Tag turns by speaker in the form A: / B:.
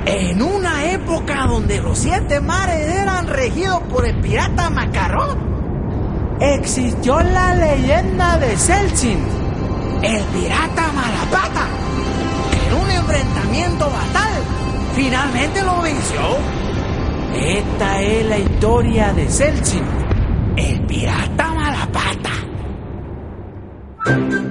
A: En una época donde los 7 mares eran regidos por el pirata Macarrón, existió la leyenda de Celsin, el pirata Malapata, que en un enfrentamiento fatal finalmente lo venció. Esta es la historia de Celsin, el pirata Malapata.